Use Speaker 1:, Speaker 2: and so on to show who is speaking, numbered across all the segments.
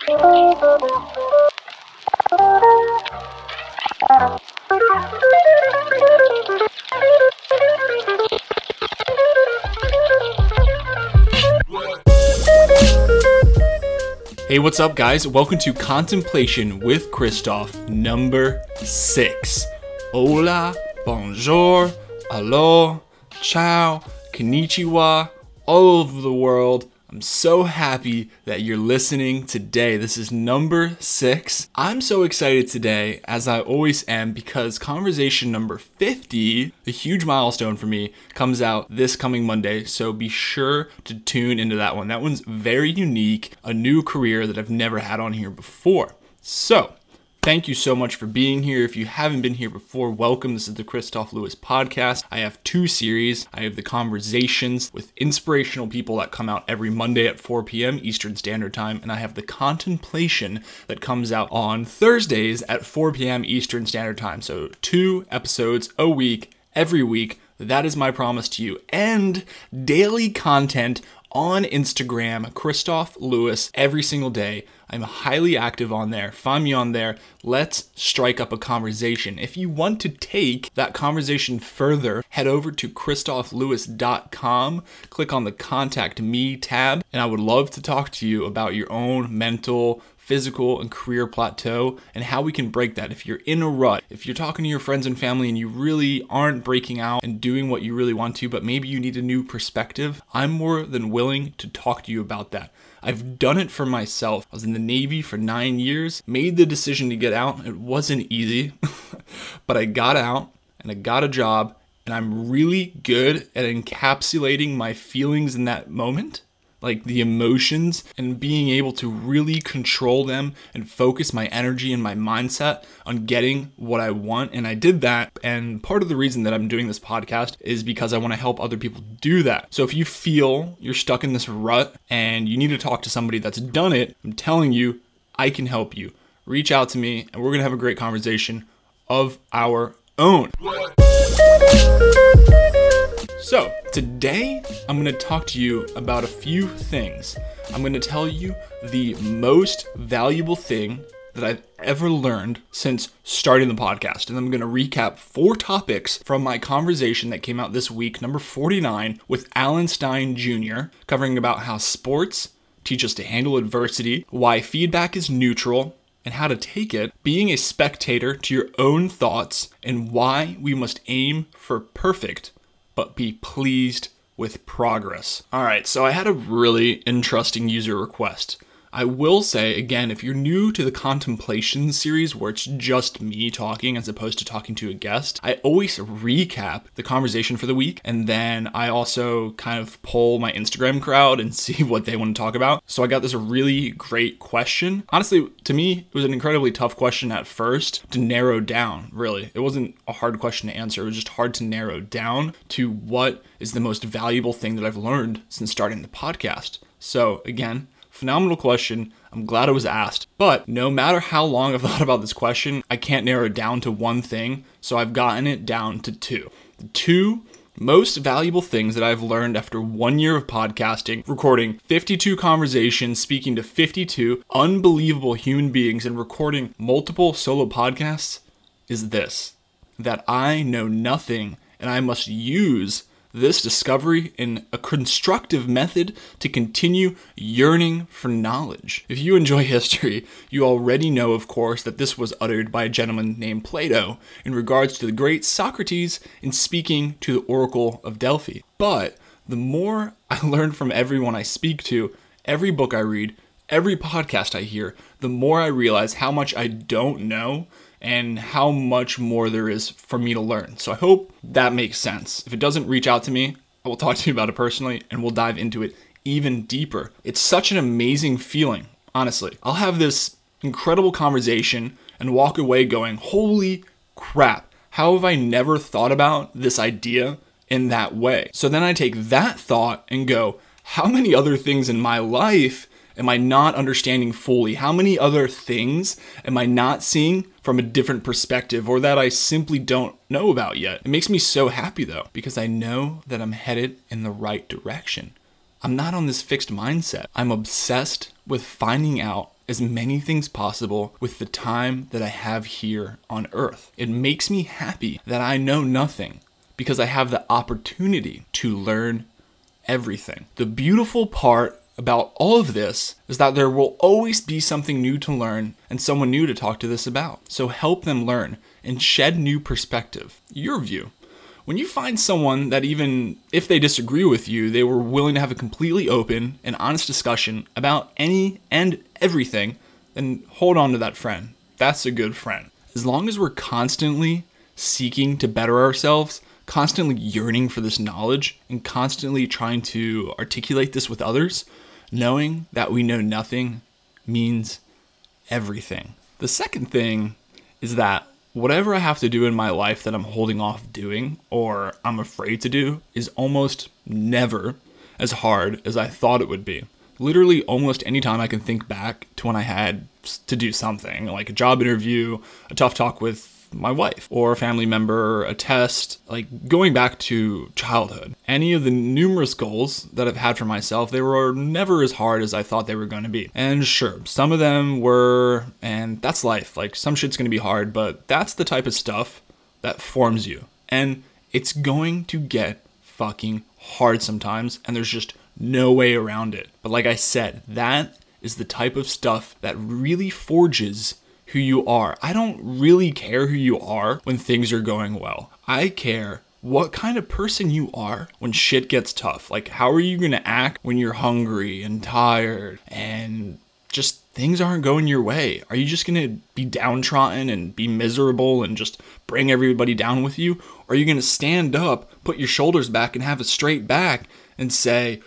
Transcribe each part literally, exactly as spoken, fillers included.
Speaker 1: Hey, what's up, guys? Welcome to Contemplation with Christoph, number six. Hola, bonjour, hello, ciao, konnichiwa, all over the world. I'm so happy that you're listening today. This is number six. I'm so excited today, as I always am, because conversation number fifty, a huge milestone for me, comes out this coming Monday. So be sure to tune into that one. That one's very unique, a new career that I've never had on here before. So thank you so much for being here. If you haven't been here before, welcome. This is the Christoph Lewis podcast. I have two series. I have the conversations with inspirational people that come out every Monday at four p.m. Eastern Standard Time, and I have the contemplation that comes out on Thursdays at four p.m. Eastern Standard Time. So two episodes a week, every week. That is my promise to you. And daily content on Instagram, Christoph Lewis, every single day. I'm highly active on there. Find me on there. Let's strike up a conversation. If you want to take that conversation further, head over to christoph lewis dot com, click on the Contact Me tab, and I would love to talk to you about your own mental, physical, and career plateau and how we can break that. If you're in a rut, if you're talking to your friends and family and you really aren't breaking out and doing what you really want to, but maybe you need a new perspective, I'm more than willing to talk to you about that. I've done it for myself. I was in the Navy for nine years, made the decision to get out. It wasn't easy, but I got out and I got a job, and I'm really good at encapsulating my feelings in that moment, like the emotions, and being able to really control them and focus my energy and my mindset on getting what I want. And I did that. And part of the reason that I'm doing this podcast is because I want to help other people do that. So if you feel you're stuck in this rut and you need to talk to somebody that's done it, I'm telling you, I can help you. Reach out to me and we're going to have a great conversation of our own. So today, I'm going to talk to you about a few things. I'm going to tell you the most valuable thing that I've ever learned since starting the podcast. And I'm going to recap four topics from my conversation that came out this week, number forty-nine, with Alan Stein Junior, covering about how sports teach us to handle adversity, why feedback is neutral, and how to take it, being a spectator to your own thoughts, and why we must aim for perfect but be pleased with progress. All right, so I had a really interesting user request. I will say, again, if you're new to the Contemplation series where it's just me talking as opposed to talking to a guest, I always recap the conversation for the week, and then I also kind of poll my Instagram crowd and see what they want to talk about. So I got this really great question. Honestly, to me, it was an incredibly tough question at first to narrow down, really. It wasn't a hard question to answer. It was just hard to narrow down to what is the most valuable thing that I've learned since starting the podcast. So again, phenomenal question. I'm glad it was asked. But no matter how long I've thought about this question, I can't narrow it down to one thing. So I've gotten it down to two. The two most valuable things that I've learned after one year of podcasting, recording fifty-two conversations, speaking to fifty-two unbelievable human beings, and recording multiple solo podcasts is this: that I know nothing and I must use this discovery in a constructive method to continue yearning for knowledge. If you enjoy history, you already know, of course, that this was uttered by a gentleman named Plato in regards to the great Socrates in speaking to the Oracle of Delphi. But the more I learn from everyone I speak to, every book I read, every podcast I hear, the more I realize how much I don't know and how much more there is for me to learn. So I hope that makes sense. If it doesn't, reach out to me. I will talk to you about it personally, and we'll dive into it even deeper. It's such an amazing feeling, honestly. I'll have this incredible conversation and walk away going, holy crap, how have I never thought about this idea in that way? So then I take that thought and go, how many other things in my life am I not understanding fully? How many other things am I not seeing from a different perspective, or that I simply don't know about yet? It makes me so happy though, because I know that I'm headed in the right direction. I'm not on this fixed mindset. I'm obsessed with finding out as many things possible with the time that I have here on earth. It makes me happy that I know nothing because I have the opportunity to learn everything. The beautiful part about all of this is that there will always be something new to learn and someone new to talk to this about. So help them learn and shed new perspective, your view. When you find someone that even if they disagree with you, they were willing to have a completely open and honest discussion about any and everything, then hold on to that friend. That's a good friend. As long as we're constantly seeking to better ourselves, constantly yearning for this knowledge, and constantly trying to articulate this with others, knowing that we know nothing means everything. The second thing is that whatever I have to do in my life that I'm holding off doing or I'm afraid to do is almost never as hard as I thought it would be. Literally almost any time I can think back to when I had to do something, like a job interview, a tough talk with my wife, or a family member, a test, like going back to childhood. Any of the numerous goals that I've had for myself, they were never as hard as I thought they were going to be. And sure, some of them were, and that's life. Like some shit's going to be hard, but that's the type of stuff that forms you. And it's going to get fucking hard sometimes, and there's just no way around it. But like I said, that is the type of stuff that really forges who you are. I don't really care who you are when things are going well. I care what kind of person you are when shit gets tough. Like, how are you going to act when you're hungry and tired and just things aren't going your way? Are you just going to be downtrodden and be miserable and just bring everybody down with you? Or are you going to stand up, put your shoulders back and have a straight back and say,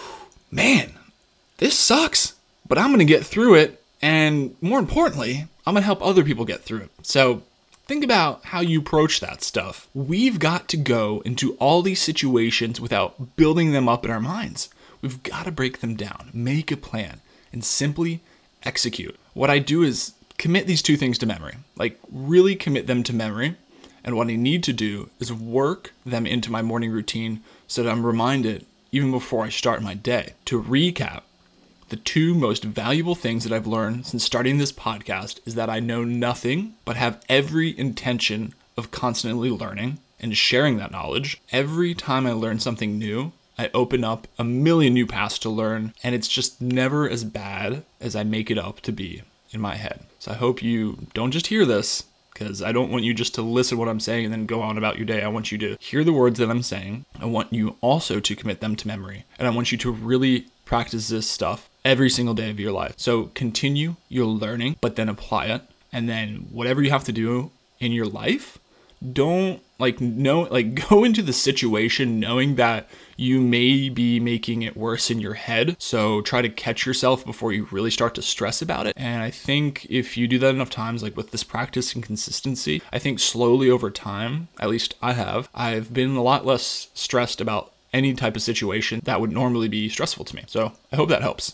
Speaker 1: man, this sucks, but I'm going to get through it. And more importantly, I'm going to help other people get through it. So think about how you approach that stuff. We've got to go into all these situations without building them up in our minds. We've got to break them down, make a plan, and simply execute. What I do is commit these two things to memory, like really commit them to memory. And what I need to do is work them into my morning routine so that I'm reminded even before I start my day. To recap, the two most valuable things that I've learned since starting this podcast is that I know nothing, but have every intention of constantly learning and sharing that knowledge. Every time I learn something new, I open up a million new paths to learn, and it's just never as bad as I make it up to be in my head. So I hope you don't just hear this, because I don't want you just to listen to what I'm saying and then go on about your day. I want you to hear the words that I'm saying. I want you also to commit them to memory, and I want you to really practice this stuff every single day of your life. So continue your learning, but then apply it. And then whatever you have to do in your life, don't like know like go into the situation knowing that you may be making it worse in your head. So try to catch yourself before you really start to stress about it. And I think if you do that enough times, like with this practice and consistency, I think slowly over time, at least I have, I've been a lot less stressed about any type of situation that would normally be stressful to me. So I hope that helps.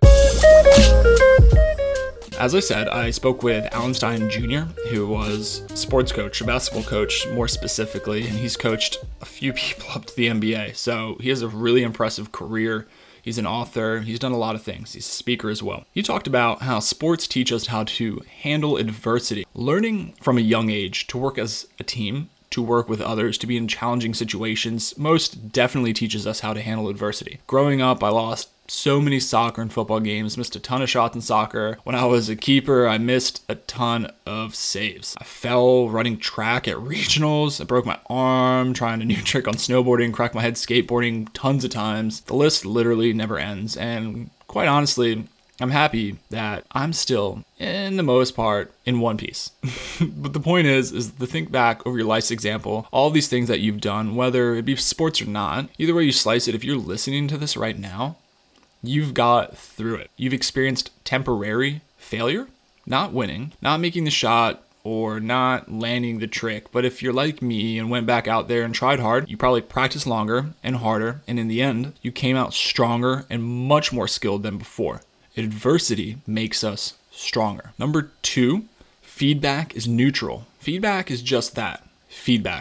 Speaker 1: As I said, I spoke with Alan Stein Junior, who was a sports coach, a basketball coach more specifically, and he's coached a few people up to the N B A. So he has a really impressive career. He's an author. He's done a lot of things. He's a speaker as well. He talked about how sports teach us how to handle adversity, learning from a young age to work as a team, to work with others, to be in challenging situations, most definitely teaches us how to handle adversity. Growing up, I lost so many soccer and football games, missed a ton of shots in soccer. When I was a keeper, I missed a ton of saves. I fell running track at regionals. I broke my arm trying a new trick on snowboarding, cracked my head skateboarding tons of times. The list literally never ends. And quite honestly, I'm happy that I'm still, in the most part, in one piece. But the point is, is to think back over your life's example, all these things that you've done, whether it be sports or not, either way you slice it, if you're listening to this right now, you've got through it. You've experienced temporary failure, not winning, not making the shot, or not landing the trick. But if you're like me and went back out there and tried hard, you probably practiced longer and harder, and in the end, you came out stronger and much more skilled than before. Adversity makes us stronger. Number two, feedback is neutral. Feedback is just that, feedback.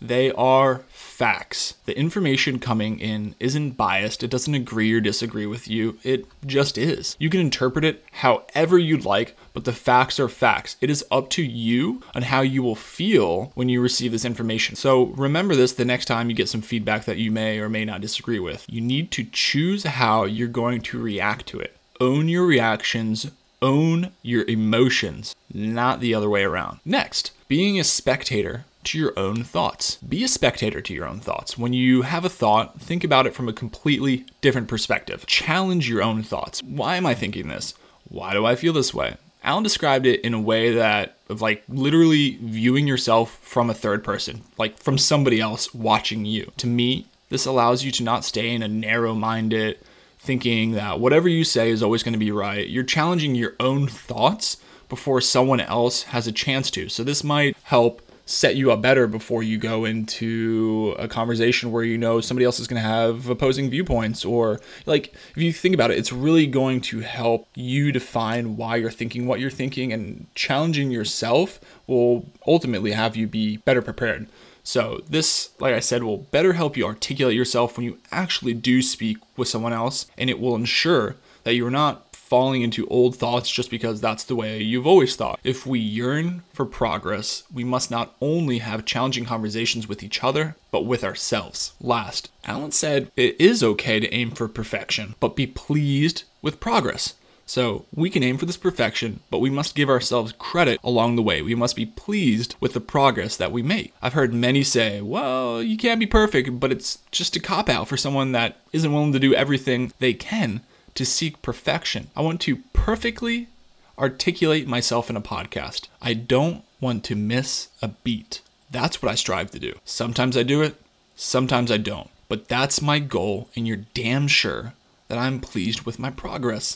Speaker 1: They are facts. The information coming in isn't biased. It doesn't agree or disagree with you. It just is. You can interpret it however you'd like, but the facts are facts. It is up to you on how you will feel when you receive this information. So remember this the next time you get some feedback that you may or may not disagree with. You need to choose how you're going to react to it. Own your reactions. Own your emotions, not the other way around. Next, being a spectator to your own thoughts. Be a spectator to your own thoughts. When you have a thought, think about it from a completely different perspective. Challenge your own thoughts. Why am I thinking this? Why do I feel this way? Alan described it in a way that of like literally viewing yourself from a third person, like from somebody else watching you. To me, this allows you to not stay in a narrow-minded thinking that whatever you say is always going to be right. You're challenging your own thoughts before someone else has a chance to. So this might help set you up better before you go into a conversation where you know somebody else is going to have opposing viewpoints, or like if you think about it, it's really going to help you define why you're thinking what you're thinking, and challenging yourself will ultimately have you be better prepared. So this, like I said, will better help you articulate yourself when you actually do speak with someone else, and it will ensure that you're not falling into old thoughts just because that's the way you've always thought. If we yearn for progress, we must not only have challenging conversations with each other, but with ourselves. Last, Alan said it is okay to aim for perfection, but be pleased with progress. So we can aim for this perfection, but we must give ourselves credit along the way. We must be pleased with the progress that we make. I've heard many say, well, you can't be perfect, but it's just a cop-out for someone that isn't willing to do everything they can to seek perfection. I want to perfectly articulate myself in a podcast. I don't want to miss a beat. That's what I strive to do. Sometimes I do it, sometimes I don't. But that's my goal, and you're damn sure that I'm pleased with my progress.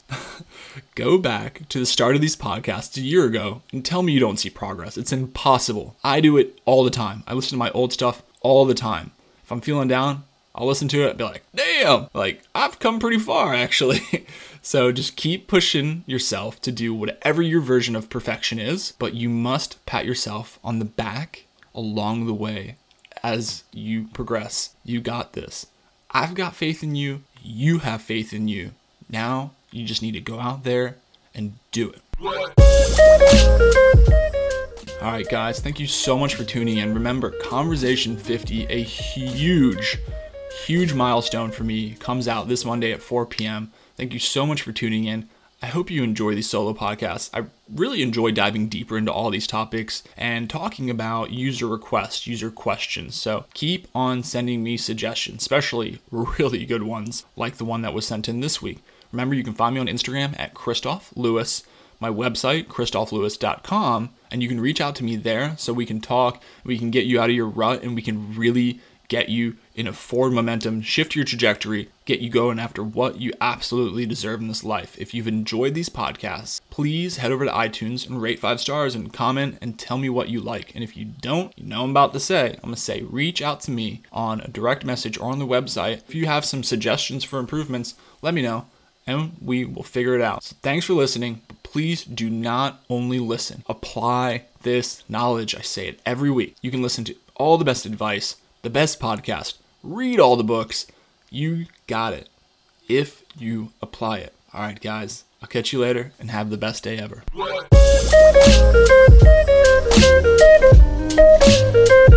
Speaker 1: Go back to the start of these podcasts a year ago and tell me you don't see progress. It's impossible. I do it all the time. I listen to my old stuff all the time. If I'm feeling down, I'll listen to it and be like, damn, like I've come pretty far actually. So just keep pushing yourself to do whatever your version of perfection is, but you must pat yourself on the back along the way as you progress. You got this. I've got faith in you. You have faith in you. Now you just need to go out there and do it. All right, guys, thank you so much for tuning in. Remember, Conversation fifty, a huge, huge milestone for me, comes out this Monday at four p.m. Thank you so much for tuning in. I hope you enjoy these solo podcasts. I really enjoy diving deeper into all these topics and talking about user requests, user questions. So keep on sending me suggestions, especially really good ones like the one that was sent in this week. Remember, you can find me on Instagram at Christoph Lewis, my website, christoph lewis dot com, and you can reach out to me there so we can talk, we can get you out of your rut, and we can really get you in a forward momentum, shift your trajectory, get you going after what you absolutely deserve in this life. If you've enjoyed these podcasts, please head over to iTunes and rate five stars and comment and tell me what you like. And if you don't, you know I'm about to say, I'm going to say reach out to me on a direct message or on the website. If you have some suggestions for improvements, let me know and we will figure it out. So thanks for listening, but please do not only listen. Apply this knowledge. I say it every week. You can listen to all the best advice, the best podcast, read all the books. You got it if you apply it. All right, guys, I'll catch you later and have the best day ever.